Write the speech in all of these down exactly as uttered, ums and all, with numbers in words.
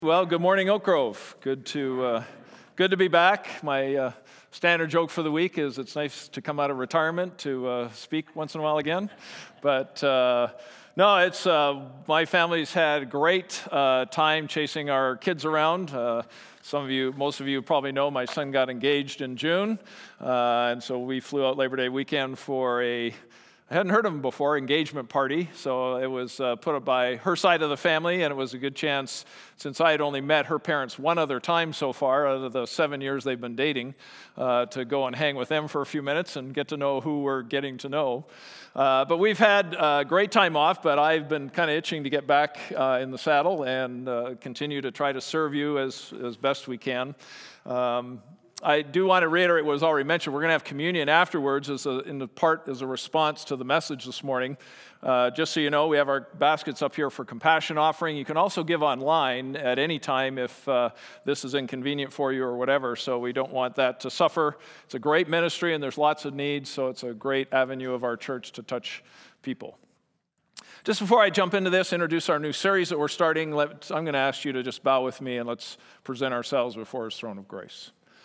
Well, good morning, Oak Grove. Good to uh, good to be back. My uh, standard joke for the week is it's nice to come out of retirement to uh, speak once in a while again. But uh, no, it's uh, my family's had a great uh, time chasing our kids around. Uh, some of you, most of you probably know my son got engaged in June, uh, and so we flew out Labor Day weekend for a I hadn't heard of him before, engagement party, so it was uh, put up by her side of the family, and it was a good chance, since I had only met her parents one other time so far, out of the seven years they've been dating, uh, to go and hang with them for a few minutes and get to know who we're getting to know. Uh, but we've had a great time off, but I've been kind of itching to get back uh, in the saddle and uh, continue to try to serve you as, as best we can. Um, I do want to reiterate what was already mentioned. We're going to have communion afterwards as a, in the part as a response to the message this morning. Uh, just so you know, we have our baskets up here for compassion offering. You can also give online at any time if uh, this is inconvenient for you or whatever, so we don't want that to suffer. It's a great ministry and there's lots of needs, so it's a great avenue of our church to touch people. Just before I jump into this, introduce our new series that we're starting, let, I'm going to ask you to just bow with me and let's present ourselves before His throne of grace.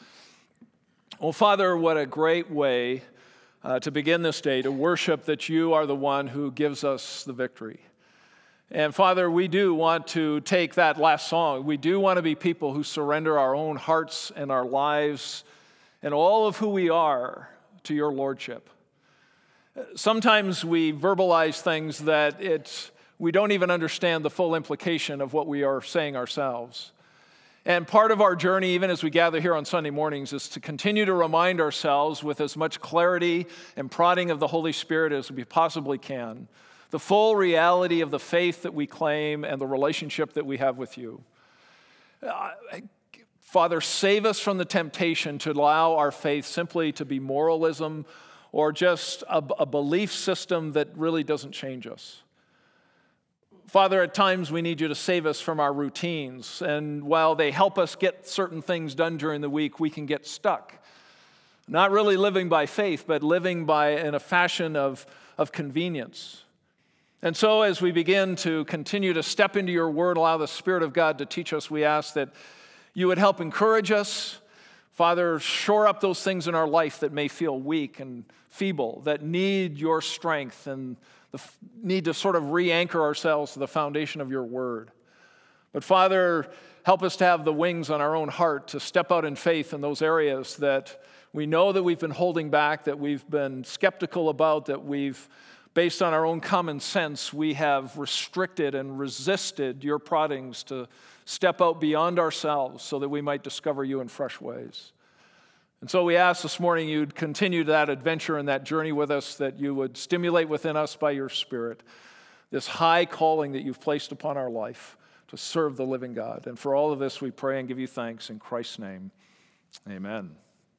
Well, Father, what a great way uh, to begin this day, to worship that you are the one who gives us the victory. And Father, we do want to take that last song. We do want to be people who surrender our own hearts and our lives and all of who we are to your lordship. Sometimes we verbalize things that it's, we don't even understand the full implication of what we are saying ourselves. And part of our journey, even as we gather here on Sunday mornings, is to continue to remind ourselves with as much clarity and prodding of the Holy Spirit as we possibly can, the full reality of the faith that we claim and the relationship that we have with you. Uh, Father, save us from the temptation to allow our faith simply to be moralism or just a, a belief system that really doesn't change us. Father, at times we need you to save us from our routines, and while they help us get certain things done during the week, we can get stuck. Not really living by faith, but living by in a fashion of, of convenience. And so as we begin to continue to step into your word, allow the Spirit of God to teach us, we ask that you would help encourage us. Father, shore up those things in our life that may feel weak and feeble, that need your strength and the f- need to sort of re-anchor ourselves to the foundation of your word. But Father, help us to have the wings on our own heart to step out in faith in those areas that we know that we've been holding back, that we've been skeptical about, that we've, based on our own common sense, we have restricted and resisted your proddings to step out beyond ourselves so that we might discover you in fresh ways. And so we ask this morning you'd continue that adventure and that journey with us, that you would stimulate within us by your Spirit this high calling that you've placed upon our life to serve the living God. And for all of this we pray and give you thanks in Christ's name. Amen.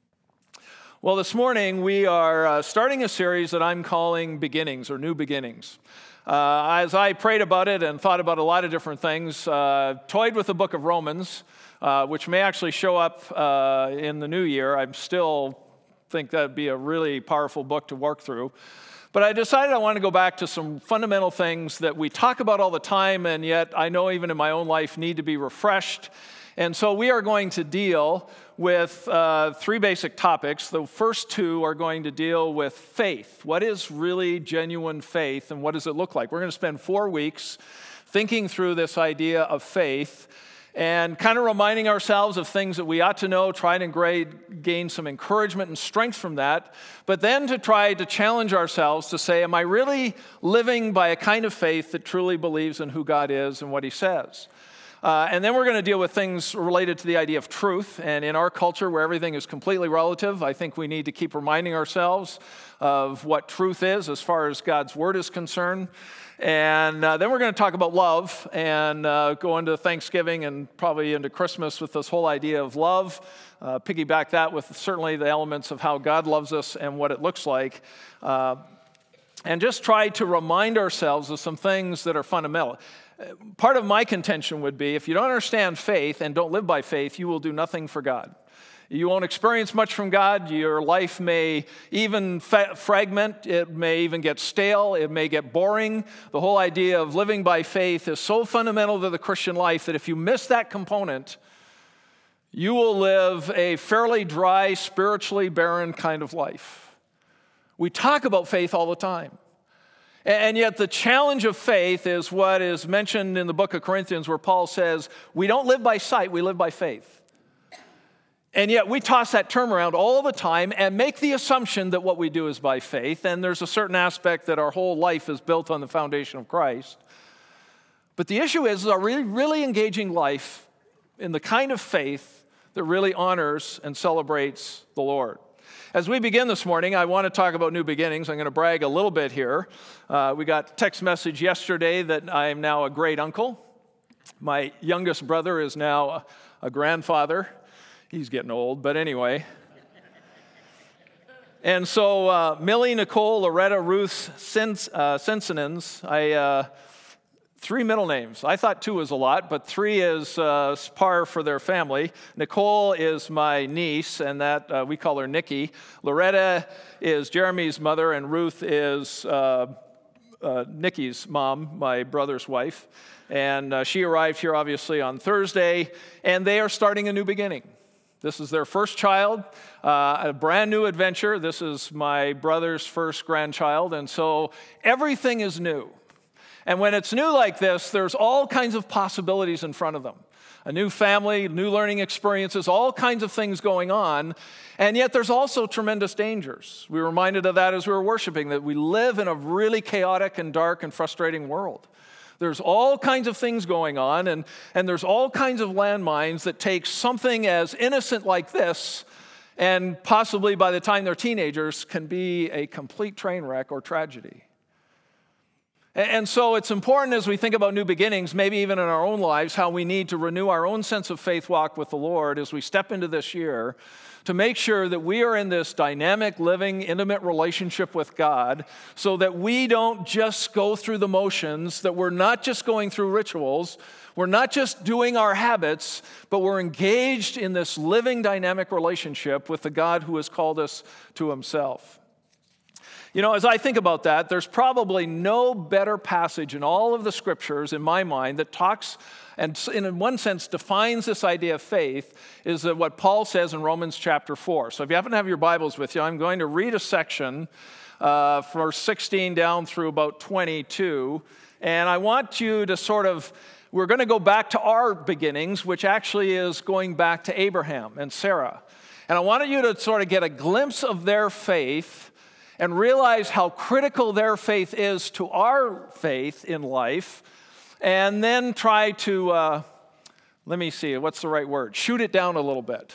Well, this morning we are uh, starting a series that I'm calling Beginnings or New Beginnings. Uh, as I prayed about it and thought about a lot of different things, uh, toyed with the book of Romans, Uh, which may actually show up uh, in the new year. I still think that would be a really powerful book to work through. But I decided I want to go back to some fundamental things that we talk about all the time, and yet I know even in my own life need to be refreshed. And so we are going to deal with uh, three basic topics. The first two are going to deal with faith. What is really genuine faith, and what does it look like? We're going to spend four weeks thinking through this idea of faith and kind of reminding ourselves of things that we ought to know, try and grade, gain some encouragement and strength from that, but then to try to challenge ourselves to say, am I really living by a kind of faith that truly believes in who God is and what He says? Uh, and then we're going to deal with things related to the idea of truth. And in our culture where everything is completely relative, I think we need to keep reminding ourselves of what truth is as far as God's Word is concerned. And uh, then we're going to talk about love and uh, go into Thanksgiving and probably into Christmas with this whole idea of love. Uh, piggyback that with certainly the elements of how God loves us and what it looks like. Uh, and just try to remind ourselves of some things that are fundamental. Part of my contention would be if you don't understand faith and don't live by faith, you will do nothing for God. You won't experience much from God. Your life may even fa- fragment. It may even get stale. It may get boring. The whole idea of living by faith is so fundamental to the Christian life that if you miss that component, you will live a fairly dry, spiritually barren kind of life. We talk about faith all the time. And yet the challenge of faith is what is mentioned in the book of Corinthians, where Paul says, we don't live by sight, we live by faith. And yet we toss that term around all the time and make the assumption that what we do is by faith. And there's a certain aspect that our whole life is built on the foundation of Christ. But the issue is, is are we really engaging life in the kind of faith that really honors and celebrates the Lord? As we begin this morning, I want to talk about new beginnings. I'm going to brag a little bit here. Uh, we got a text message yesterday that I am now a great uncle. My youngest brother is now a, a grandfather. He's getting old, but anyway. And so uh, Millie, Nicole, Loretta, Ruth, Sins, uh, Sensinens, I, uh, three middle names. I thought two was a lot, but three is uh, par for their family. Nicole is my niece, and that uh, we call her Nikki. Loretta is Jeremy's mother, and Ruth is uh, uh, Nikki's mom, my brother's wife. And uh, she arrived here, obviously, on Thursday, and they are starting a new beginning. This is their first child, uh, a brand new adventure. This is my brother's first grandchild, and so everything is new. And when it's new like this, there's all kinds of possibilities in front of them. A new family, new learning experiences, all kinds of things going on, and yet there's also tremendous dangers. We were reminded of that as we were worshiping, that we live in a really chaotic and dark and frustrating world. There's all kinds of things going on, and, and there's all kinds of landmines that take something as innocent like this, and possibly by the time they're teenagers, can be a complete train wreck or tragedy. And, and so it's important as we think about new beginnings, maybe even in our own lives, how we need to renew our own sense of faith walk with the Lord as we step into this year, to make sure that we are in this dynamic, living, intimate relationship with God, so that we don't just go through the motions, that we're not just going through rituals, we're not just doing our habits, but we're engaged in this living, dynamic relationship with the God who has called us to himself. You know, as I think about that, there's probably no better passage in all of the scriptures, in my mind, that talks and in one sense defines this idea of faith, is that what Paul says in Romans chapter four. So if you happen to have your Bibles with you, I'm going to read a section uh, from sixteen down through about twenty-two, and I want you to sort of, we're going to go back to our beginnings, which actually is going back to Abraham and Sarah. And I wanted you to sort of get a glimpse of their faith and realize how critical their faith is to our faith in life, and then try to, uh, let me see, what's the right word? Shoot it down a little bit.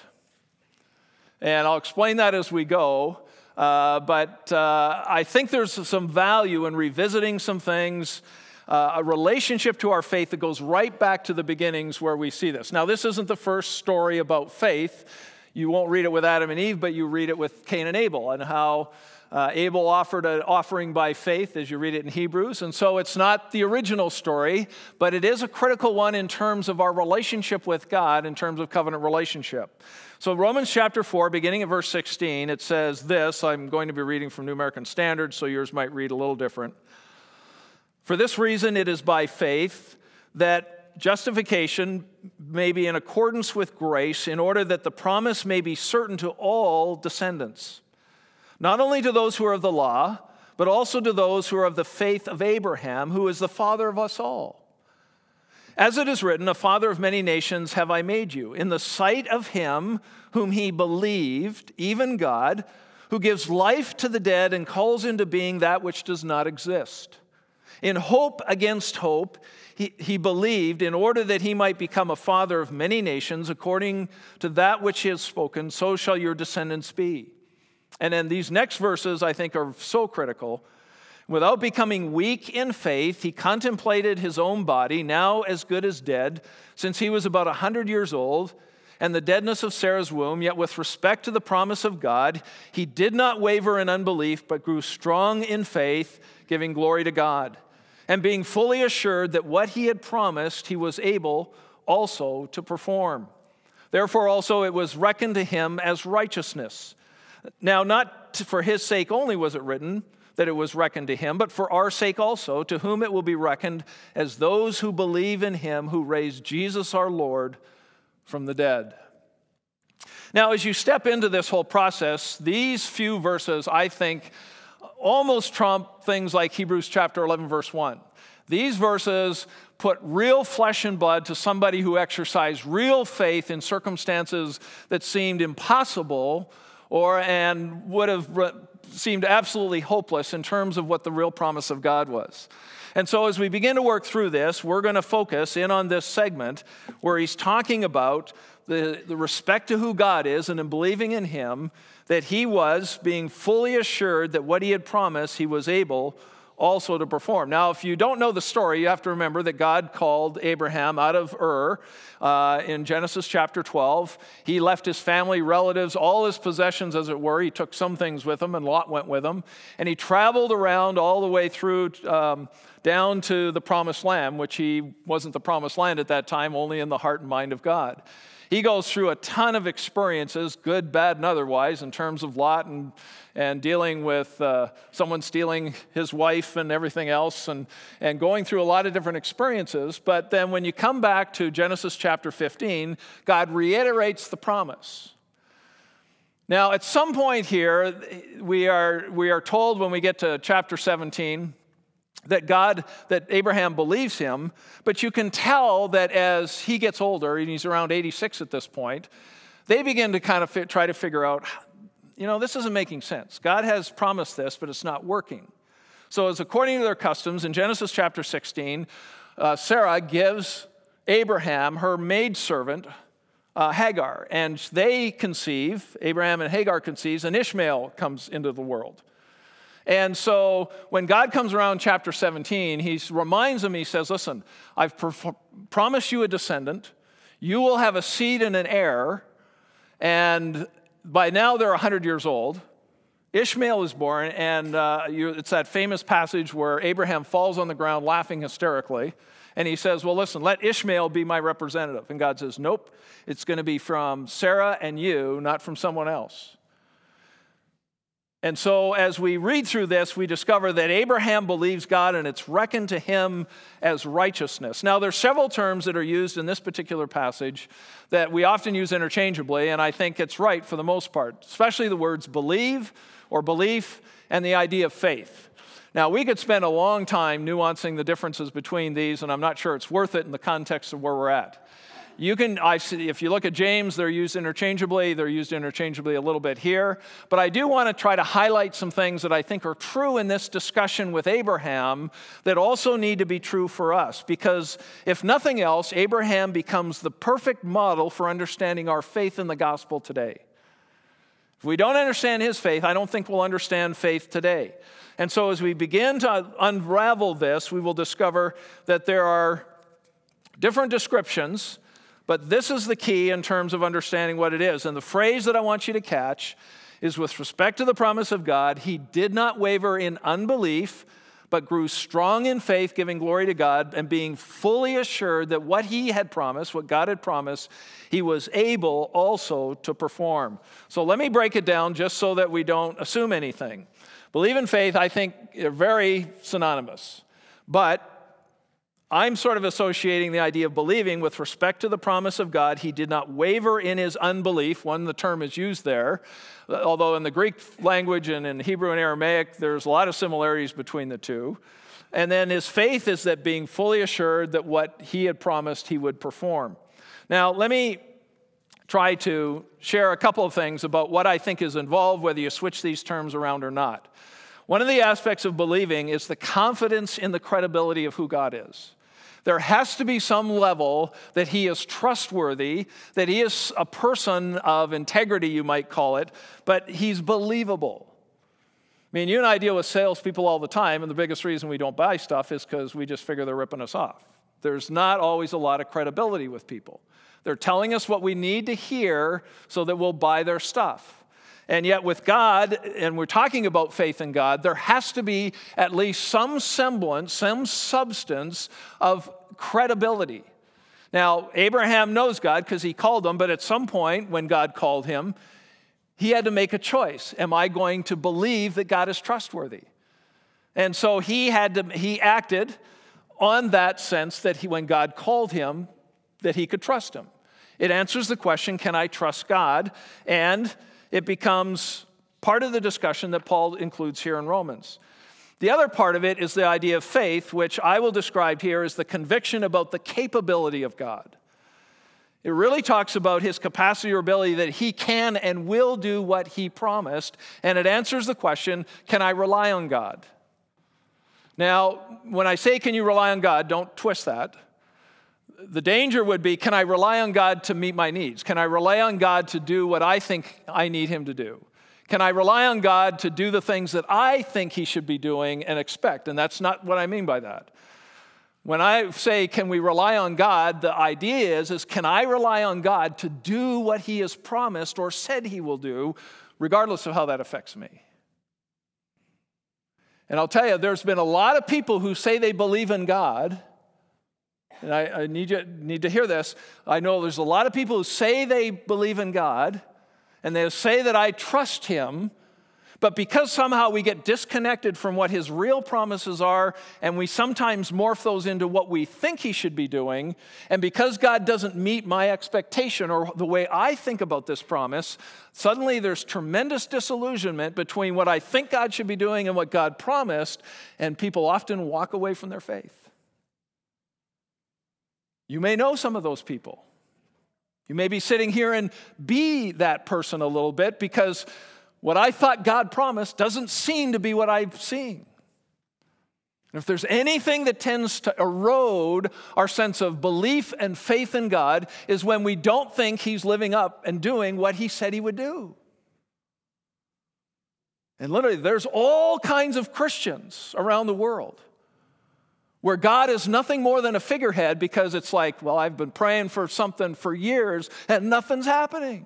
And I'll explain that as we go, uh, but uh, I think there's some value in revisiting some things, uh, a relationship to our faith that goes right back to the beginnings where we see this. Now, this isn't the first story about faith. You won't read it with Adam and Eve, but you read it with Cain and Abel, and how Uh, Abel offered an offering by faith, as you read it in Hebrews, and so it's not the original story, but it is a critical one in terms of our relationship with God, in terms of covenant relationship. So Romans chapter four, beginning at verse sixteen, it says this. I'm going to be reading from New American Standard, so yours might read a little different. For this reason it is by faith that justification may be in accordance with grace, in order that the promise may be certain to all descendants, not only to those who are of the law, but also to those who are of the faith of Abraham, who is the father of us all. As it is written, a father of many nations have I made you, in the sight of him whom he believed, even God, who gives life to the dead and calls into being that which does not exist. In hope against hope, he, he believed, in order that he might become a father of many nations, according to that which he has spoken, so shall your descendants be. And then these next verses, I think, are so critical. Without becoming weak in faith, he contemplated his own body, now as good as dead, since he was about a hundred years old, and the deadness of Sarah's womb. Yet with respect to the promise of God, he did not waver in unbelief, but grew strong in faith, giving glory to God, and being fully assured that what he had promised, he was able also to perform. Therefore also it was reckoned to him as righteousness. Now not for his sake only was it written that it was reckoned to him, but for our sake also, to whom it will be reckoned as those who believe in him who raised Jesus our Lord from the dead. Now, as you step into this whole process, these few verses, I think, almost trump things like Hebrews chapter eleven, verse one. These verses put real flesh and blood to somebody who exercised real faith in circumstances that seemed impossible or and would have seemed absolutely hopeless in terms of what the real promise of God was. And so as we begin to work through this, we're going to focus in on this segment where he's talking about the, the respect to who God is and in believing in him, that he was being fully assured that what he had promised he was able also to perform. Now, if you don't know the story, you have to remember that God called Abraham out of Ur uh, in Genesis chapter twelve. He left his family, relatives, all his possessions, as it were. He took some things with him, and Lot went with him. And he traveled around all the way through um, down to the promised land, which he wasn't the promised land at that time, only in the heart and mind of God. He goes through a ton of experiences, good, bad, and otherwise, in terms of Lot and, and dealing with uh, someone stealing his wife and everything else, and, and going through a lot of different experiences. But then when you come back to Genesis chapter fifteen, God reiterates the promise. Now, at some point here, we are, we are told when we get to chapter seventeen, that God, that Abraham believes him, but you can tell that as he gets older, and he's around eighty-six at this point, they begin to kind of fi- try to figure out, you know, this isn't making sense. God has promised this, but it's not working. So as according to their customs, in Genesis chapter sixteen, uh, Sarah gives Abraham her maidservant, uh, Hagar, and they conceive, Abraham and Hagar conceives, and Ishmael comes into the world. And so when God comes around chapter seventeen, he reminds them, he says, listen, I've pro- promised you a descendant. You will have a seed and an heir. And by now they're one hundred years old. Ishmael is born, and uh, you, it's that famous passage where Abraham falls on the ground laughing hysterically. And he says, well, listen, let Ishmael be my representative. And God says, nope, it's going to be from Sarah and you, not from someone else. And so as we read through this, we discover that Abraham believes God and it's reckoned to him as righteousness. Now, there's several terms that are used in this particular passage that we often use interchangeably, and I think it's right for the most part, especially the words believe or belief and the idea of faith. Now, we could spend a long time nuancing the differences between these, and I'm not sure it's worth it in the context of where we're at. You can, I see, if you look at James, they're used interchangeably. They're used interchangeably a little bit here. But I do want to try to highlight some things that I think are true in this discussion with Abraham that also need to be true for us. Because if nothing else, Abraham becomes the perfect model for understanding our faith in the gospel today. If we don't understand his faith, I don't think we'll understand faith today. And so as we begin to unravel this, we will discover that there are different descriptions. But this is the key in terms of understanding what it is. And the phrase that I want you to catch is with respect to the promise of God, he did not waver in unbelief, but grew strong in faith, giving glory to God, and being fully assured that what he had promised, what God had promised, he was able also to perform. So let me break it down just so that we don't assume anything. Believe and faith, I think, are very synonymous. But I'm sort of associating the idea of believing with respect to the promise of God. He did not waver in his unbelief, when the term is used there, although in the Greek language and in Hebrew and Aramaic, there's a lot of similarities between the two. And then his faith is that being fully assured that what he had promised he would perform. Now, let me try to share a couple of things about what I think is involved, whether you switch these terms around or not. One of the aspects of believing is the confidence in the credibility of who God is. There has to be some level that he is trustworthy, that he is a person of integrity, you might call it, but he's believable. I mean, you and I deal with salespeople all the time, and the biggest reason we don't buy stuff is because we just figure they're ripping us off. There's not always a lot of credibility with people. They're telling us what we need to hear so that we'll buy their stuff. And yet with God, and we're talking about faith in God, there has to be at least some semblance, some substance of credibility. Now, Abraham knows God because he called him, but at some point when God called him, he had to make a choice. Am I going to believe that God is trustworthy? And so he had to, he acted on that sense that he, when God called him, that he could trust him. It answers the question, can I trust God? And it becomes part of the discussion that Paul includes here in Romans. The other part of it is the idea of faith, which I will describe here as the conviction about the capability of God. It really talks about his capacity or ability that he can and will do what he promised, and it answers the question, can I rely on God? Now, when I say can you rely on God, don't twist that. The danger would be, can I rely on God to meet my needs? Can I rely on God to do what I think I need him to do? Can I rely on God to do the things that I think he should be doing and expect? And that's not what I mean by that. When I say, can we rely on God, the idea is, is can I rely on God to do what he has promised or said he will do, regardless of how that affects me? And I'll tell you, there's been a lot of people who say they believe in God, and I, I need you need to hear this. I know there's a lot of people who say they believe in God, and they say that I trust him, but because somehow we get disconnected from what his real promises are, and we sometimes morph those into what we think he should be doing, and because God doesn't meet my expectation or the way I think about this promise, suddenly there's tremendous disillusionment between what I think God should be doing and what God promised, and people often walk away from their faith. You may know some of those people. You may be sitting here and be that person a little bit because what I thought God promised doesn't seem to be what I'm seeing. And if there's anything that tends to erode our sense of belief and faith in God is when we don't think he's living up and doing what he said he would do. And literally, there's all kinds of Christians around the world where God is nothing more than a figurehead because it's like, well, I've been praying for something for years and nothing's happening.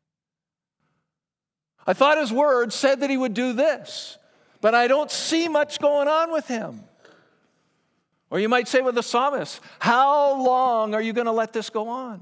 I thought his word said that he would do this, but I don't see much going on with him. Or you might say with the psalmist, how long are you going to let this go on?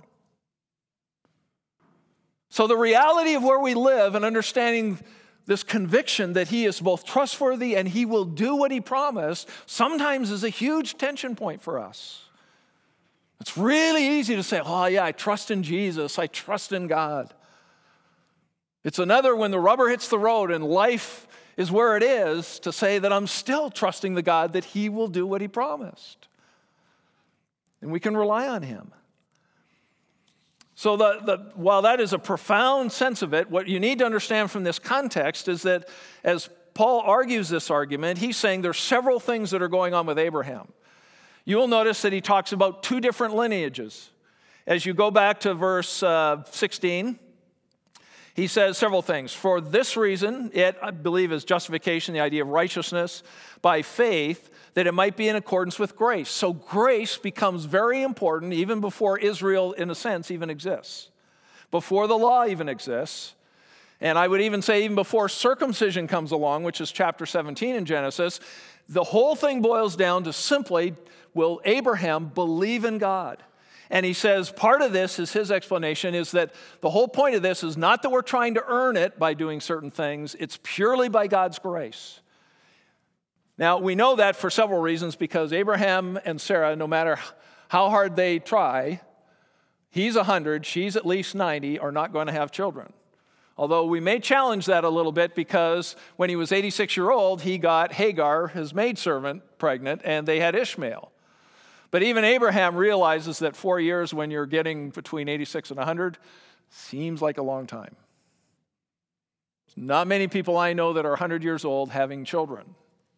So the reality of where we live and understanding this conviction that he is both trustworthy and he will do what he promised sometimes is a huge tension point for us. It's really easy to say, oh yeah, I trust in Jesus, I trust in God. It's another when the rubber hits the road and life is where it is to say that I'm still trusting the God that he will do what he promised. And we can rely on him. So the, the, while that is a profound sense of it, what you need to understand from this context is that as Paul argues this argument, he's saying there's several things that are going on with Abraham. You will notice that he talks about two different lineages. As you go back to verse uh, sixteen, he says several things. For this reason, it, I believe, is justification, the idea of righteousness by faith, that it might be in accordance with grace. So grace becomes very important even before Israel, in a sense, even exists. Before the law even exists. And I would even say even before circumcision comes along, which is chapter seventeen in Genesis, the whole thing boils down to simply, will Abraham believe in God? And he says part of this is his explanation is that the whole point of this is not that we're trying to earn it by doing certain things. It's purely by God's grace. Now, we know that for several reasons because Abraham and Sarah, no matter how hard they try, he's one hundred, she's at least ninety, are not going to have children. Although we may challenge that a little bit because when he was eighty-six years old, he got Hagar, his maidservant, pregnant, and they had Ishmael. But even Abraham realizes that four years when you're getting between eighty-six and one hundred seems like a long time. Not many people I know that are one hundred years old having children.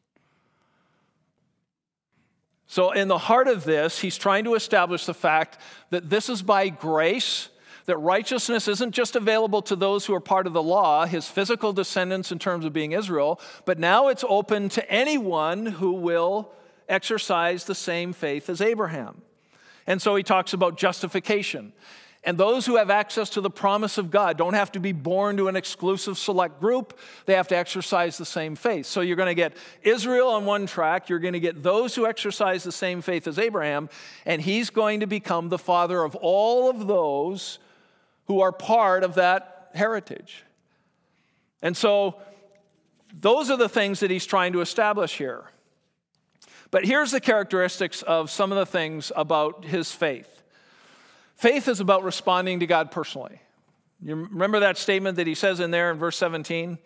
So in the heart of this, he's trying to establish the fact that this is by grace, that righteousness isn't just available to those who are part of the law, his physical descendants in terms of being Israel, but now it's open to anyone who will exercise the same faith as Abraham. And so he talks about justification. And those who have access to the promise of God don't have to be born to an exclusive select group. They have to exercise the same faith. So you're going to get Israel on one track. You're going to get those who exercise the same faith as Abraham. And he's going to become the father of all of those who are part of that heritage. And so those are the things that he's trying to establish here. But here's the characteristics of some of the things about his faith. Faith is about responding to God personally. You remember that statement that he says in there in verse seventeen?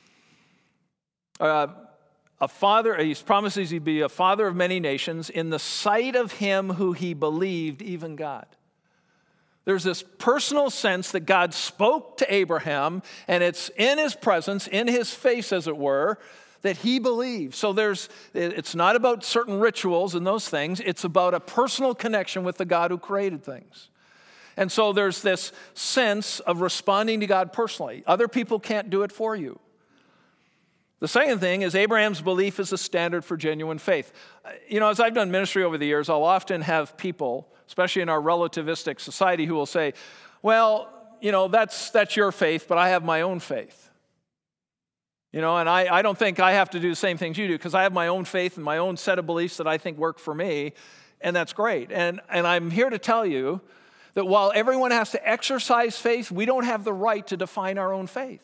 Uh, a father, he promises he'd be a father of many nations in the sight of him who he believed, even God. There's this personal sense that God spoke to Abraham, and it's in his presence, in his face, as it were, that he believes. So there's, it's not about certain rituals and those things. It's about a personal connection with the God who created things. And so there's this sense of responding to God personally. Other people can't do it for you. The second thing is Abraham's belief is the standard for genuine faith. You know, as I've done ministry over the years, I'll often have people, especially in our relativistic society, who will say, well, you know, that's, that's your faith, but I have my own faith. You know, and I, I don't think I have to do the same things you do because I have my own faith and my own set of beliefs that I think work for me, and that's great. And, and I'm here to tell you that while everyone has to exercise faith, we don't have the right to define our own faith.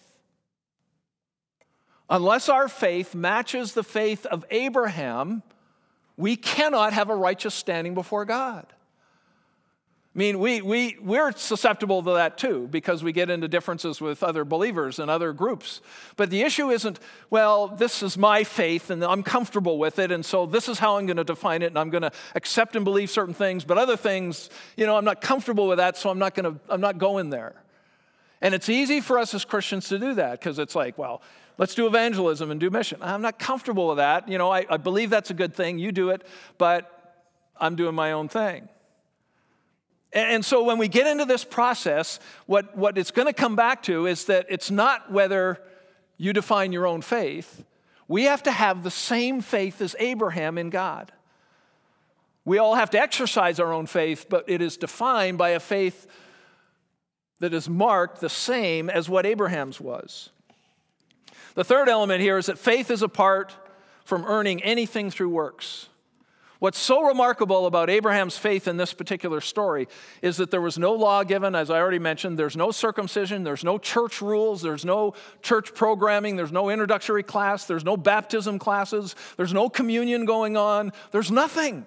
Unless our faith matches the faith of Abraham, we cannot have a righteous standing before God. I mean, we, we, we're susceptible to that too because we get into differences with other believers and other groups. But the issue isn't, well, this is my faith and I'm comfortable with it, and so this is how I'm going to define it, and I'm going to accept and believe certain things, but other things, you know, I'm not comfortable with that, so I'm not going to, I'm not going there. And it's easy for us as Christians to do that because it's like, well, let's do evangelism and do mission. I'm not comfortable with that. You know, I, I believe that's a good thing. You do it, but I'm doing my own thing. And so when we get into this process, what, what it's going to come back to is that it's not whether you define your own faith. We have to have the same faith as Abraham in God. We all have to exercise our own faith, but it is defined by a faith that is marked the same as what Abraham's was. The third element here is that faith is apart from earning anything through works. What's so remarkable about Abraham's faith in this particular story is that there was no law given, as I already mentioned. There's no circumcision. There's no church rules. There's no church programming. There's no introductory class. There's no baptism classes. There's no communion going on. There's nothing.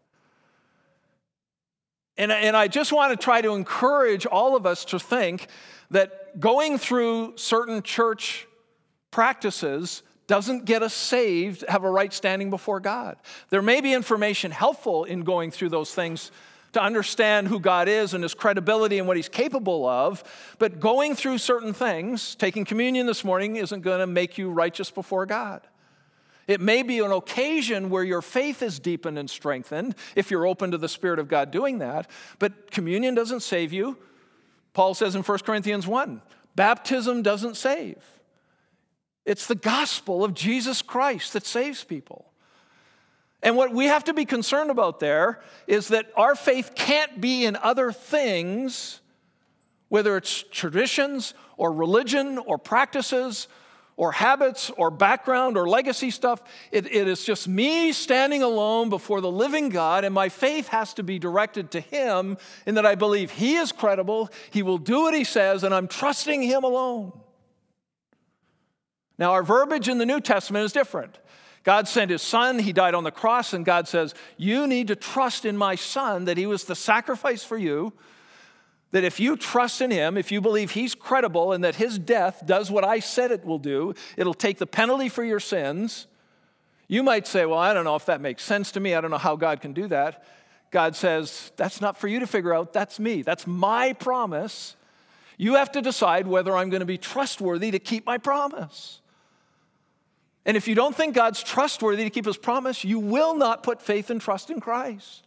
And, and I just want to try to encourage all of us to think that going through certain church practices doesn't get us saved, have a right standing before God. There may be information helpful in going through those things to understand who God is and his credibility and what he's capable of, but going through certain things, taking communion this morning, isn't going to make you righteous before God. It may be an occasion where your faith is deepened and strengthened if you're open to the Spirit of God doing that, but communion doesn't save you. Paul says in First Corinthians one, baptism doesn't save. It's the gospel of Jesus Christ that saves people. And what we have to be concerned about there is that our faith can't be in other things, whether it's traditions or religion or practices or habits or background or legacy stuff. It, it is just me standing alone before the living God, and my faith has to be directed to him in that I believe he is credible, he will do what he says, and I'm trusting him alone. Now, our verbiage in the New Testament is different. God sent his son, he died on the cross, and God says, you need to trust in my son, that he was the sacrifice for you, that if you trust in him, if you believe he's credible and that his death does what I said it will do, it'll take the penalty for your sins. You might say, well, I don't know if that makes sense to me. I don't know how God can do that. God says, that's not for you to figure out. That's me. That's my promise. You have to decide whether I'm going to be trustworthy to keep my promise. And if you don't think God's trustworthy to keep his promise, you will not put faith and trust in Christ.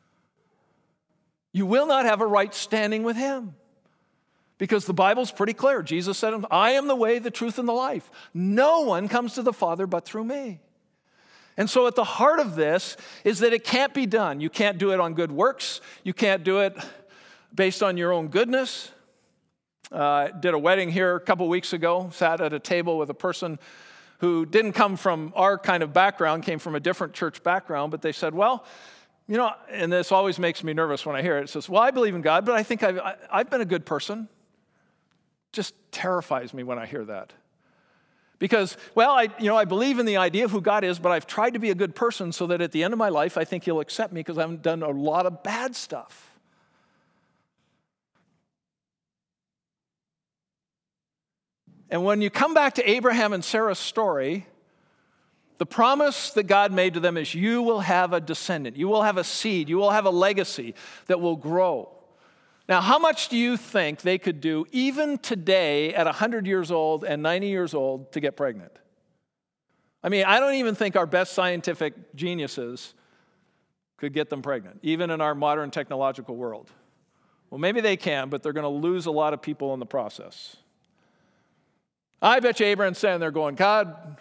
You will not have a right standing with him. Because the Bible's pretty clear. Jesus said, I am the way, the truth, and the life. No one comes to the Father but through me. And so at the heart of this is that it can't be done. You can't do it on good works. You can't do it based on your own goodness. I uh, did a wedding here a couple weeks ago, sat at a table with a person who didn't come from our kind of background, came from a different church background, but they said, well, you know, and this always makes me nervous when I hear it. It says, well, I believe in God, but I think I've, I, I've been a good person. Just terrifies me when I hear that. Because, well, I, you know, I believe in the idea of who God is, but I've tried to be a good person so that at the end of my life, I think he'll accept me because I haven't done a lot of bad stuff. And when you come back to Abraham and Sarah's story, the promise that God made to them is you will have a descendant, you will have a seed, you will have a legacy that will grow. Now, how much do you think they could do even today at one hundred years old and ninety years old to get pregnant? I mean, I don't even think our best scientific geniuses could get them pregnant, even in our modern technological world. Well, maybe they can, but they're going to lose a lot of people in the process. I bet you Abraham's standing there going, God,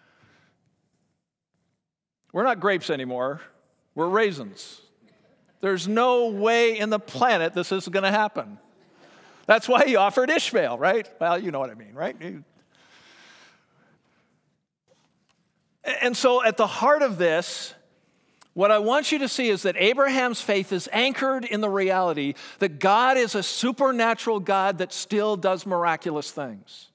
we're not grapes anymore. We're raisins. There's no way in the planet this is going to happen. That's why he offered Ishmael, right? Well, you know what I mean, right? And so at the heart of this, what I want you to see is that Abraham's faith is anchored in the reality that God is a supernatural God that still does miraculous things.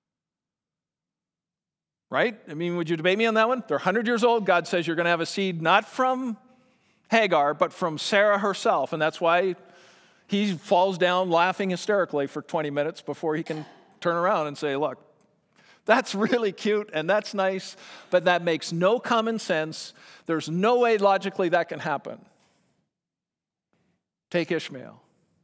Right? I mean, would you debate me on that one? They're one hundred years old. God says you're going to have a seed not from Hagar, but from Sarah herself. And that's why he falls down laughing hysterically for twenty minutes before he can turn around and say, look, that's really cute and that's nice, but that makes no common sense. There's no way logically that can happen. Take Ishmael.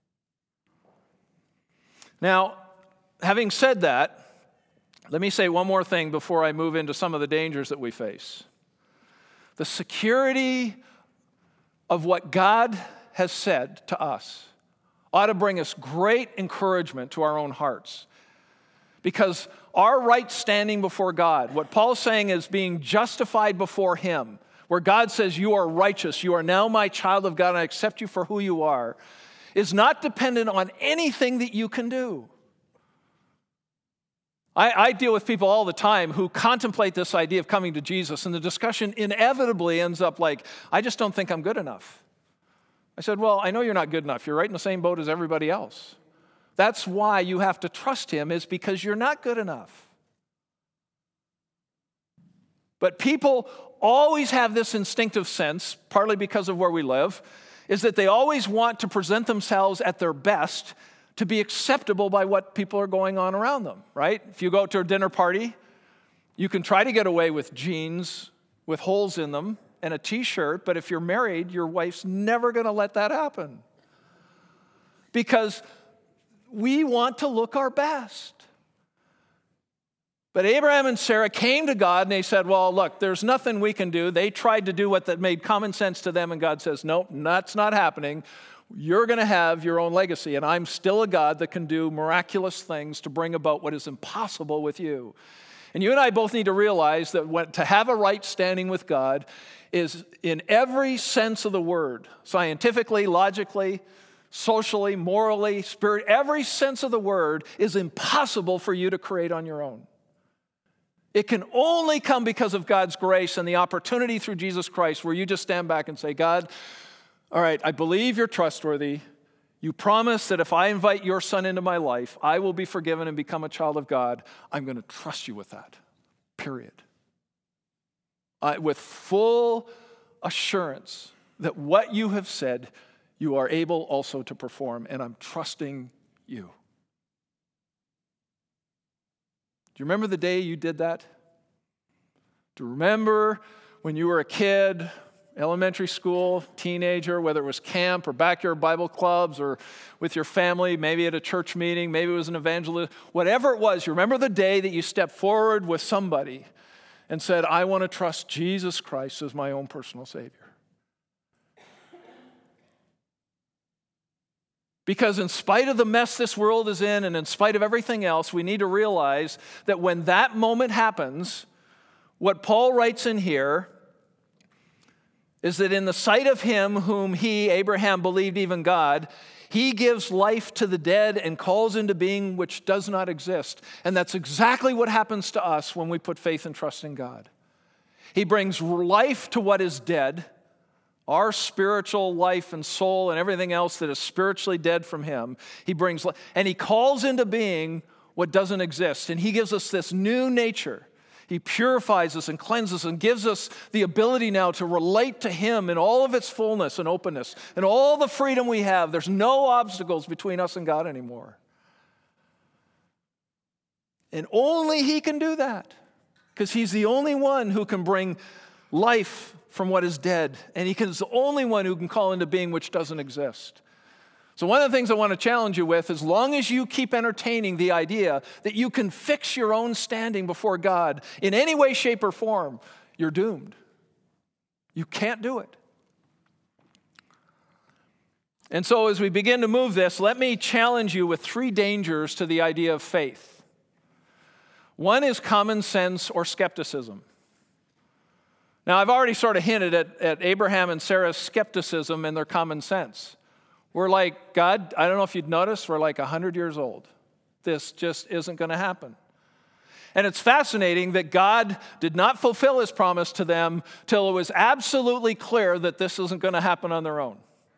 Now, having said that, let me say one more thing before I move into some of the dangers that we face. The security of what God has said to us ought to bring us great encouragement to our own hearts. Because our right standing before God, what Paul's saying is being justified before him, where God says you are righteous, you are now my child of God, and I accept you for who you are, is not dependent on anything that you can do. I, I deal with people all the time who contemplate this idea of coming to Jesus, and the discussion inevitably ends up like, I just don't think I'm good enough. I said, well, I know you're not good enough. You're right in the same boat as everybody else. That's why you have to trust him, is because you're not good enough. But people always have this instinctive sense, partly because of where we live, is that they always want to present themselves at their best to be acceptable by what people are going on around them, right? If you go to a dinner party, you can try to get away with jeans with holes in them and a t-shirt, but if you're married, your wife's never going to let that happen. Because we want to look our best. But Abraham and Sarah came to God and they said, well, look, there's nothing we can do. They tried to do what that made common sense to them, and God says, nope, that's not happening. You're going to have your own legacy, and I'm still a God that can do miraculous things to bring about what is impossible with you. And you and I both need to realize that when, to have a right standing with God is in every sense of the word, scientifically, logically, socially, morally, spirit, every sense of the word is impossible for you to create on your own. It can only come because of God's grace and the opportunity through Jesus Christ where you just stand back and say, God, all right, I believe you're trustworthy. You promise that if I invite your son into my life, I will be forgiven and become a child of God. I'm going to trust you with that, period. I, with full assurance that what you have said, you are able also to perform, and I'm trusting you. Do you remember the day you did that? Do you remember when you were a kid, elementary school, teenager, whether it was camp or backyard Bible clubs or with your family, maybe at a church meeting, maybe it was an evangelist, whatever it was, you remember the day that you stepped forward with somebody and said, I want to trust Jesus Christ as my own personal Savior. Because in spite of the mess this world is in and in spite of everything else, we need to realize that when that moment happens, what Paul writes in here is that in the sight of him whom he, Abraham, believed even God, He gives life to the dead and calls into being which does not exist. And that's exactly what happens to us when we put faith and trust in God. He brings life to what is dead, our spiritual life and soul and everything else that is spiritually dead from him. He brings, and he calls into being what doesn't exist. And he gives us this new nature. He purifies us and cleanses us and gives us the ability now to relate to him in all of its fullness and openness and all the freedom we have. There's no obstacles between us and God anymore. And only he can do that, because he's the only one who can bring life from what is dead. And he is the only one who can call into being which doesn't exist. So one of the things I want to challenge you with, as long as you keep entertaining the idea that you can fix your own standing before God in any way, shape, or form, you're doomed. You can't do it. And so as we begin to move this, let me challenge you with three dangers to the idea of faith. One is common sense or skepticism. Now, I've already sort of hinted at, at Abraham and Sarah's skepticism and their common sense. We're like, God, I don't know if you'd noticed, we're like one hundred years old. This just isn't going to happen. And it's fascinating that God did not fulfill his promise to them till it was absolutely clear that this isn't going to happen on their own.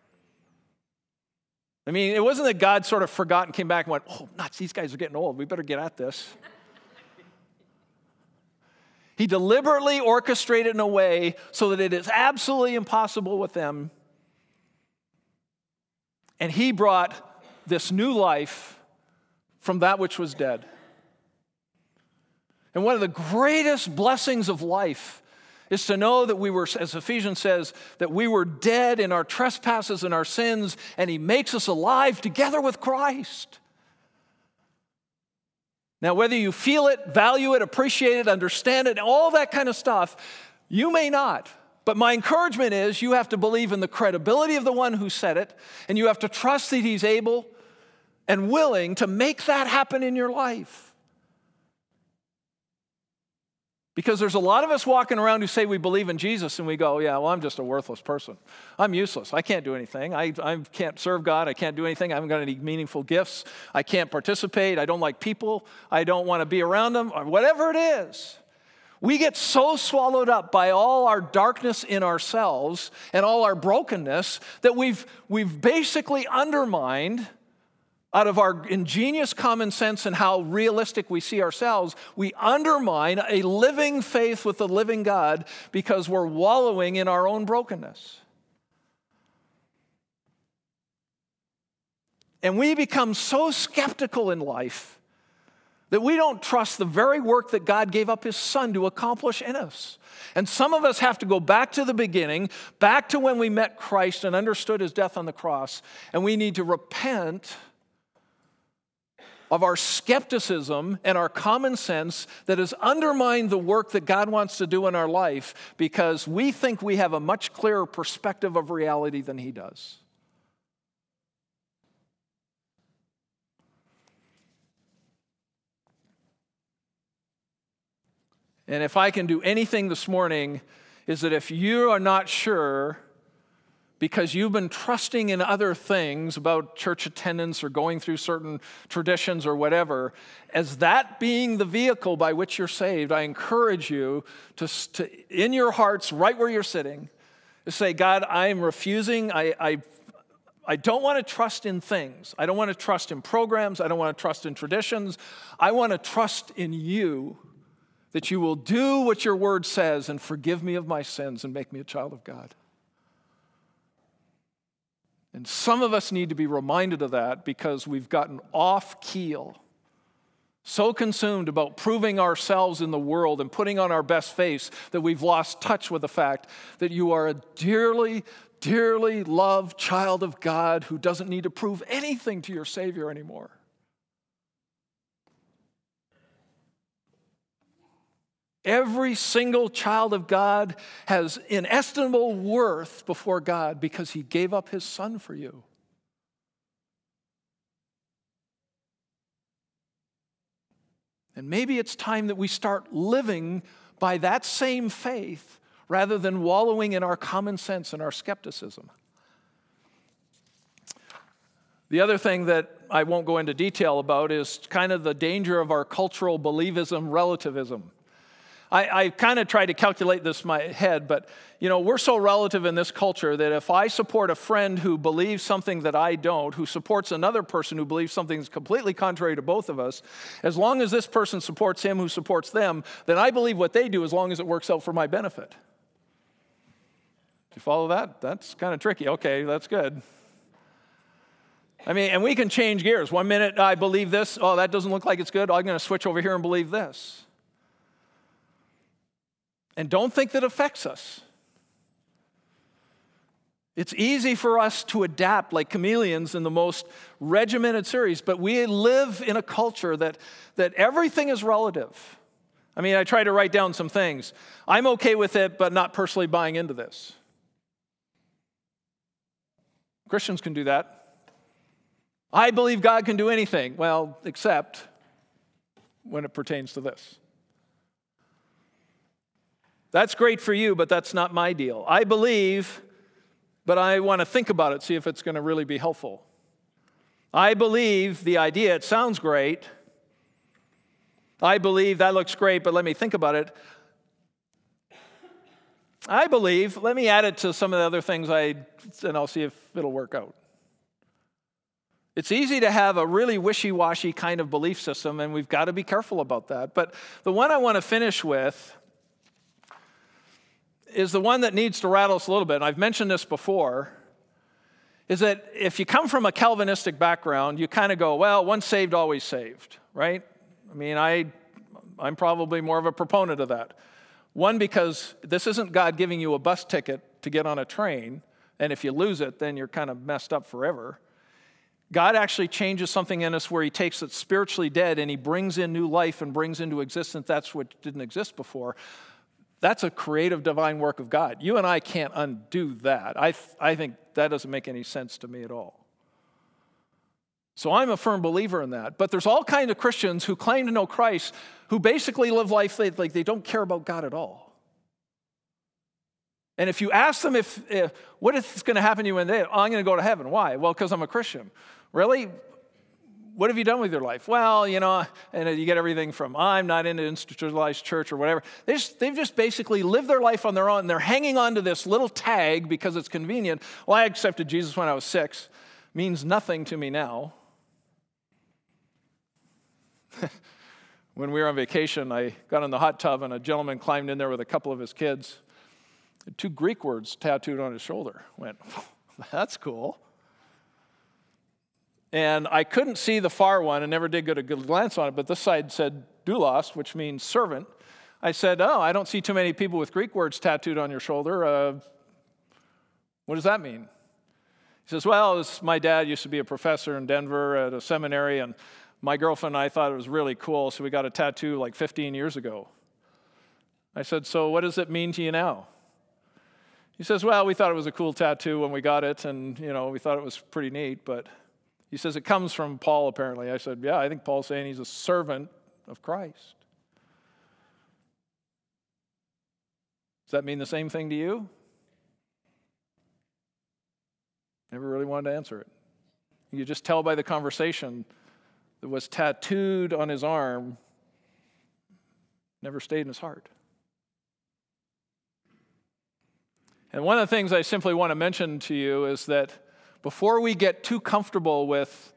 I mean, it wasn't that God sort of forgot and came back and went, oh, nuts, these guys are getting old. We better get at this. He deliberately orchestrated in a way so that it is absolutely impossible with them. And he brought this new life from that which was dead. And one of the greatest blessings of life is to know that we were, as Ephesians says, that we were dead in our trespasses and our sins, and he makes us alive together with Christ. Now, whether you feel it, value it, appreciate it, understand it, all that kind of stuff, you may not. But my encouragement is you have to believe in the credibility of the one who said it, and you have to trust that he's able and willing to make that happen in your life. Because there's a lot of us walking around who say we believe in Jesus, and we go, yeah, well, I'm just a worthless person. I'm useless. I can't do anything. I, I can't serve God. I can't do anything. I haven't got any meaningful gifts. I can't participate. I don't like people. I don't want to be around them, or whatever it is. We get so swallowed up by all our darkness in ourselves and all our brokenness that we've, we've basically undermined, out of our ingenious common sense and how realistic we see ourselves, we undermine a living faith with the living God because we're wallowing in our own brokenness. And we become so skeptical in life that we don't trust the very work that God gave up his Son to accomplish in us. And some of us have to go back to the beginning, back to when we met Christ and understood his death on the cross, and we need to repent of our skepticism and our common sense that has undermined the work that God wants to do in our life because we think we have a much clearer perspective of reality than he does. And if I can do anything this morning, is that if you are not sure because you've been trusting in other things about church attendance or going through certain traditions or whatever, as that being the vehicle by which you're saved, I encourage you to, to in your hearts, right where you're sitting, to say, God, I am refusing, I, I, I don't want to trust in things. I don't want to trust in programs. I don't want to trust in traditions. I want to trust in you, that you will do what your word says and forgive me of my sins and make me a child of God. And some of us need to be reminded of that because we've gotten off keel, so consumed about proving ourselves in the world and putting on our best face that we've lost touch with the fact that you are a dearly, dearly loved child of God who doesn't need to prove anything to your Savior anymore. Every single child of God has inestimable worth before God because he gave up his Son for you. And maybe it's time that we start living by that same faith rather than wallowing in our common sense and our skepticism. The other thing that I won't go into detail about is kind of the danger of our cultural believism, relativism. I, I kind of try to calculate this in my head, but you know, we're so relative in this culture that if I support a friend who believes something that I don't, who supports another person who believes something that's completely contrary to both of us, as long as this person supports him who supports them, then I believe what they do as long as it works out for my benefit. Do you follow that? That's kind of tricky. Okay, that's good. I mean, and we can change gears. One minute I believe this. Oh, that doesn't look like it's good. I'm going to switch over here and believe this. And don't think that affects us. It's easy for us to adapt like chameleons in the most regimented series, but we live in a culture that, that everything is relative. I mean, I try to write down some things. I'm okay with it, but not personally buying into this. Christians can do that. I believe God can do anything. Well, except when it pertains to this. That's great for you, but that's not my deal. I believe, but I want to think about it, see if it's going to really be helpful. I believe the idea, it sounds great. I believe that looks great, but let me think about it. I believe, let me add it to some of the other things I, and I'll see if it'll work out. It's easy to have a really wishy-washy kind of belief system, and we've got to be careful about that. But the one I want to finish with is the one that needs to rattle us a little bit, and I've mentioned this before, is that if you come from a Calvinistic background, you kind of go, well, once saved, always saved, right? I mean, I, I'm probably more of a proponent of that. One, because this isn't God giving you a bus ticket to get on a train, and if you lose it, then you're kind of messed up forever. God actually changes something in us where he takes it spiritually dead and he brings in new life and brings into existence that's what didn't exist before. That's a creative divine work of God. You and I can't undo that. I, th- I think that doesn't make any sense to me at all. So I'm a firm believer in that. But there's all kinds of Christians who claim to know Christ who basically live life like they don't care about God at all. And if you ask them if, if what is going to happen to you one day, oh, I'm going to go to heaven. Why? Well, because I'm a Christian. Really? What have you done with your life? Well, you know, and you get everything from, I'm not into institutionalized church or whatever. They just, they've just basically lived their life on their own. And they're hanging on to this little tag because it's convenient. Well, I accepted Jesus when I was six. Means nothing to me now. When we were on vacation, I got in the hot tub and a gentleman climbed in there with a couple of his kids. Two Greek words tattooed on his shoulder. Went, that's cool. And I couldn't see the far one and never did get a good glance on it, but this side said doulos, which means servant. I said, oh, I don't see too many people with Greek words tattooed on your shoulder. Uh, what does that mean? He says, well, this, my dad used to be a professor in Denver at a seminary, and my girlfriend and I thought it was really cool, so we got a tattoo like fifteen years ago. I said, so what does it mean to you now? He says, well, we thought it was a cool tattoo when we got it, and, you know, we thought it was pretty neat, but he says, it comes from Paul, apparently. I said, yeah, I think Paul's saying he's a servant of Christ. Does that mean the same thing to you? Never really wanted to answer it. You could just tell by the conversation that was tattooed on his arm never stayed in his heart. And one of the things I simply want to mention to you is that before we get too comfortable with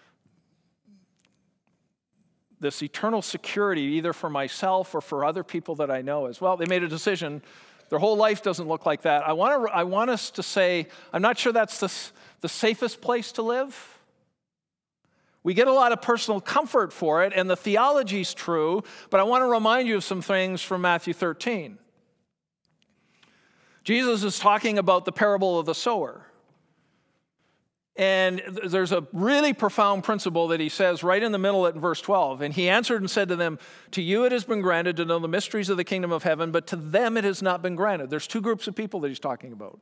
this eternal security, either for myself or for other people that I know as well, they made a decision. Their whole life doesn't look like that. I want to, I want us to say, I'm not sure that's the, the safest place to live. We get a lot of personal comfort for it, and the theology's true, but I want to remind you of some things from Matthew thirteen. Jesus is talking about the parable of the sower. And there's a really profound principle that he says right in the middle in verse twelve. And he answered and said to them, to you it has been granted to know the mysteries of the kingdom of heaven, but to them it has not been granted. There's two groups of people that he's talking about.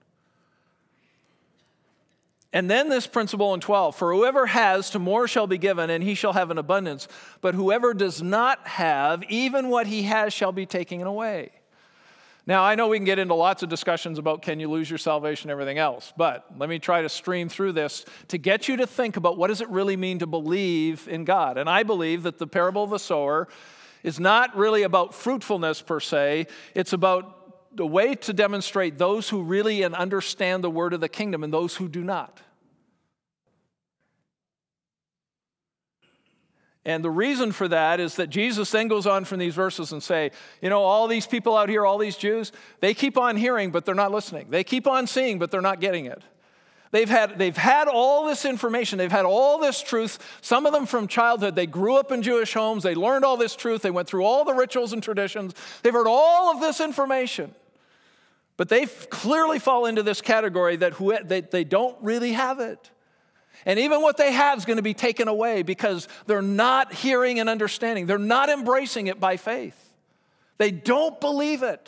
And then this principle in twelve, for whoever has, to more shall be given, and he shall have an abundance. But whoever does not have, even what he has shall be taken away. Now, I know we can get into lots of discussions about can you lose your salvation and everything else, but let me try to stream through this to get you to think about what does it really mean to believe in God. And I believe that the parable of the sower is not really about fruitfulness per se. It's about a way to demonstrate those who really understand the word of the kingdom and those who do not. And the reason for that is that Jesus then goes on from these verses and say, you know, all these people out here, all these Jews, they keep on hearing, but they're not listening. They keep on seeing, but they're not getting it. They've had, they've had all this information. They've had all this truth. Some of them from childhood. They grew up in Jewish homes. They learned all this truth. They went through all the rituals and traditions. They've heard all of this information. But they clearly fall into this category that who, they, they don't really have it. And even what they have is going to be taken away because they're not hearing and understanding. They're not embracing it by faith. They don't believe it.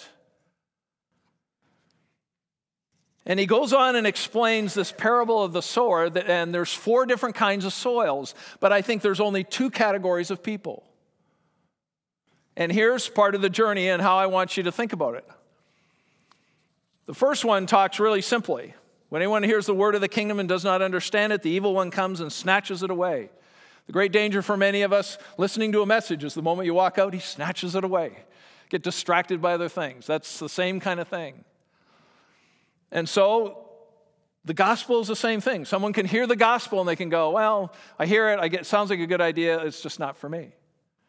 And he goes on and explains this parable of the sower, and there's four different kinds of soils, but I think there's only two categories of people. And here's part of the journey and how I want you to think about it. The first one talks really simply. When anyone hears the word of the kingdom and does not understand it, the evil one comes and snatches it away. The great danger for many of us listening to a message is the moment you walk out, he snatches it away. Get distracted by other things. That's the same kind of thing. And so the gospel is the same thing. Someone can hear the gospel and they can go, well, I hear it, I get, it sounds like a good idea, it's just not for me.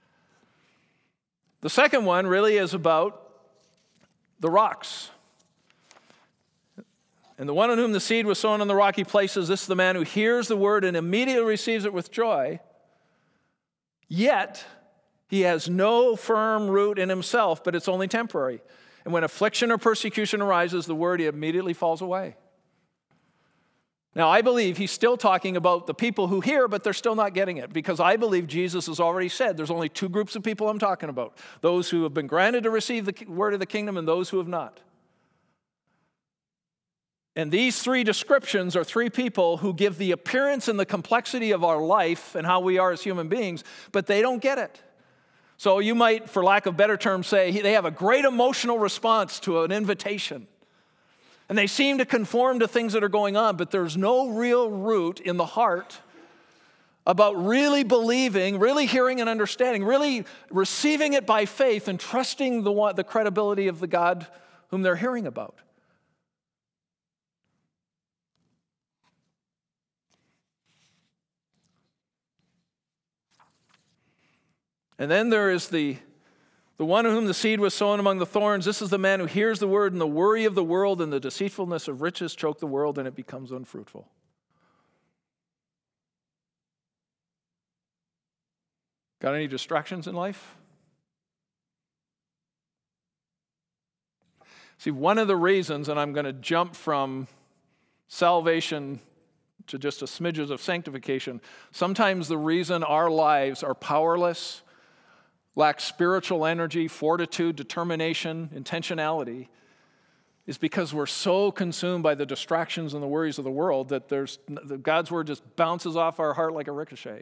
The second one really is about the rocks. And the one on whom the seed was sown on the rocky places, this is the man who hears the word and immediately receives it with joy, yet he has no firm root in himself, but it's only temporary. And when affliction or persecution arises, the word immediately falls away. Now, I believe he's still talking about the people who hear, but they're still not getting it, because I believe Jesus has already said there's only two groups of people I'm talking about, those who have been granted to receive the word of the kingdom and those who have not. And these three descriptions are three people who give the appearance and the complexity of our life and how we are as human beings, but they don't get it. So you might, for lack of better terms, say they have a great emotional response to an invitation. And they seem to conform to things that are going on, but there's no real root in the heart about really believing, really hearing and understanding, really receiving it by faith and trusting the, the credibility of the God whom they're hearing about. And then there is the, the one in whom the seed was sown among the thorns. This is the man who hears the word, and the worry of the world and the deceitfulness of riches choke the world, and it becomes unfruitful. Got any distractions in life? See, one of the reasons, and I'm going to jump from salvation to just a smidges of sanctification, sometimes the reason our lives are powerless, lack spiritual energy, fortitude, determination, intentionality, is because we're so consumed by the distractions and the worries of the world that there's God's word just bounces off our heart like a ricochet.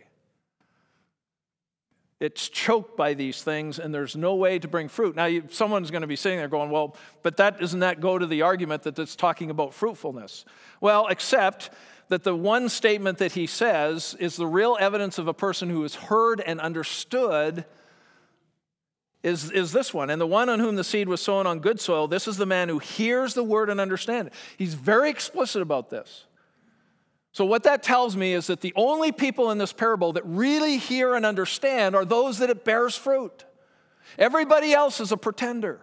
It's choked by these things, and there's no way to bring fruit. Now, you, someone's going to be sitting there going, well, but that doesn't that go to the argument that it's talking about fruitfulness? Well, except that the one statement that he says is the real evidence of a person who has heard and understood Is, is this one. And the one on whom the seed was sown on good soil, this is the man who hears the word and understands it. He's very explicit about this. So what that tells me is that the only people in this parable that really hear and understand are those that it bears fruit. Everybody else is a pretender,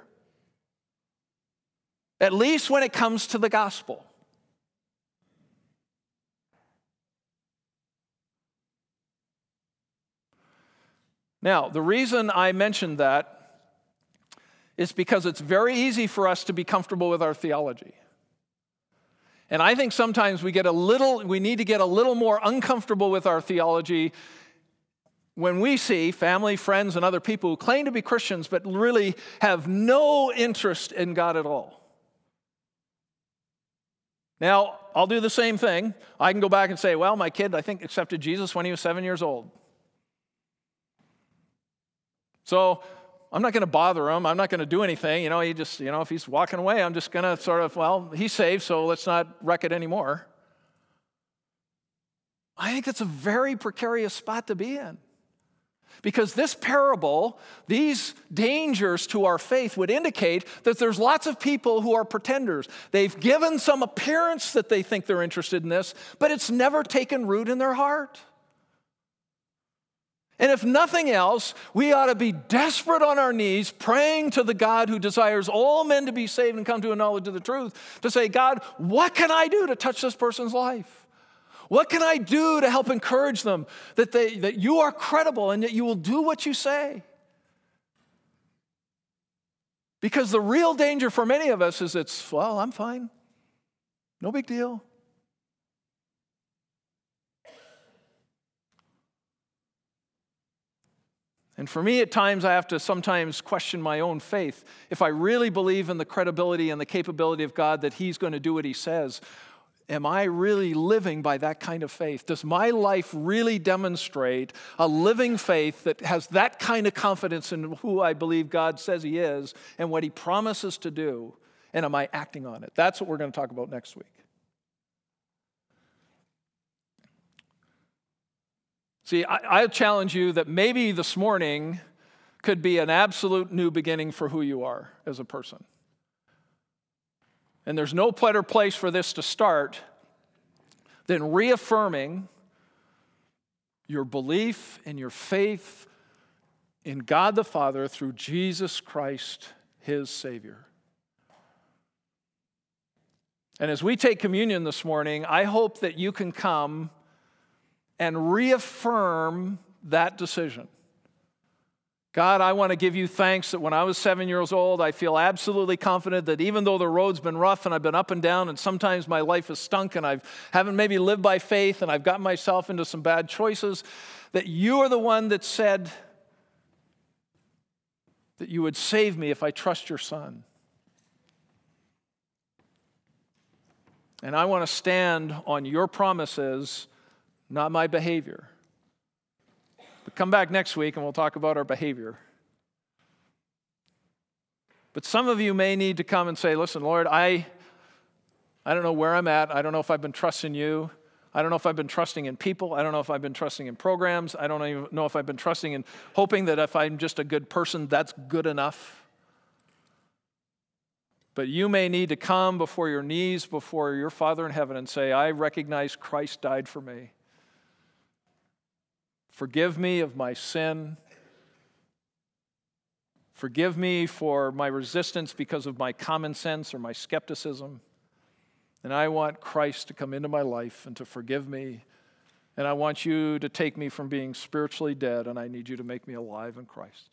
at least when it comes to the gospel. Now, the reason I mentioned that is because it's very easy for us to be comfortable with our theology. And I think sometimes we get a little, we need to get a little more uncomfortable with our theology when we see family, friends, and other people who claim to be Christians but really have no interest in God at all. Now, I'll do the same thing. I can go back and say, well, my kid, I think, accepted Jesus when he was seven years old. So I'm not going to bother him. I'm not going to do anything. You know, he just, you know, if he's walking away, I'm just going to sort of, well, he's saved, so let's not wreck it anymore. I think that's a very precarious spot to be in. Because this parable, these dangers to our faith would indicate that there's lots of people who are pretenders. They've given some appearance that they think they're interested in this, but it's never taken root in their heart. And if nothing else, we ought to be desperate on our knees, praying to the God who desires all men to be saved and come to a knowledge of the truth, to say, God, what can I do to touch this person's life? What can I do to help encourage them that, they, that you are credible and that you will do what you say? Because the real danger for many of us is it's, well, I'm fine. No big deal. And for me, at times, I have to sometimes question my own faith. If I really believe in the credibility and the capability of God that He's going to do what He says, am I really living by that kind of faith? Does my life really demonstrate a living faith that has that kind of confidence in who I believe God says He is and what He promises to do? And am I acting on it? That's what we're going to talk about next week. See, I, I challenge you that maybe this morning could be an absolute new beginning for who you are as a person. And there's no better place for this to start than reaffirming your belief and your faith in God the Father through Jesus Christ, His Savior. And as we take communion this morning, I hope that you can come and reaffirm that decision. God, I want to give you thanks that when I was seven years old, I feel absolutely confident that even though the road's been rough and I've been up and down and sometimes my life has stunk and I haven't maybe lived by faith and I've gotten myself into some bad choices, that you are the one that said that you would save me if I trust your Son. And I want to stand on your promises, not my behavior. But come back next week and we'll talk about our behavior. But some of you may need to come and say, listen, Lord, I, I don't know where I'm at. I don't know if I've been trusting you. I don't know if I've been trusting in people. I don't know if I've been trusting in programs. I don't even know if I've been trusting in hoping that if I'm just a good person, that's good enough. But you may need to come before your knees, before your Father in heaven and say, I recognize Christ died for me. Forgive me of my sin. Forgive me for my resistance because of my common sense or my skepticism. And I want Christ to come into my life and to forgive me. And I want you to take me from being spiritually dead, and I need you to make me alive in Christ.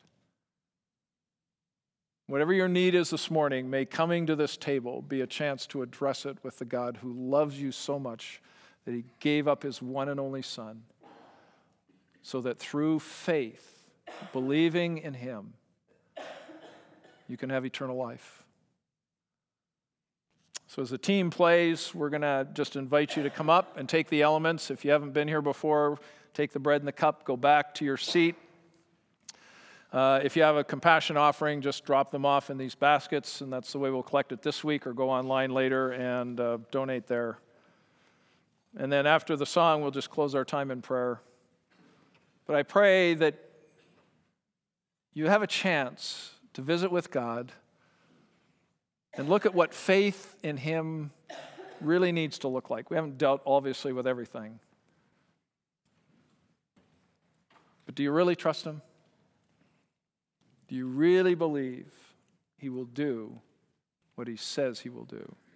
Whatever your need is this morning, may coming to this table be a chance to address it with the God who loves you so much that He gave up His one and only Son, so that through faith, believing in Him, you can have eternal life. So as the team plays, we're going to just invite you to come up and take the elements. If you haven't been here before, take the bread and the cup, go back to your seat. Uh, if you have a compassion offering, just drop them off in these baskets, and that's the way we'll collect it this week, or go online later and uh, donate there. And then after the song, we'll just close our time in prayer. But I pray that you have a chance to visit with God and look at what faith in Him really needs to look like. We haven't dealt, obviously, with everything. But do you really trust Him? Do you really believe He will do what He says He will do?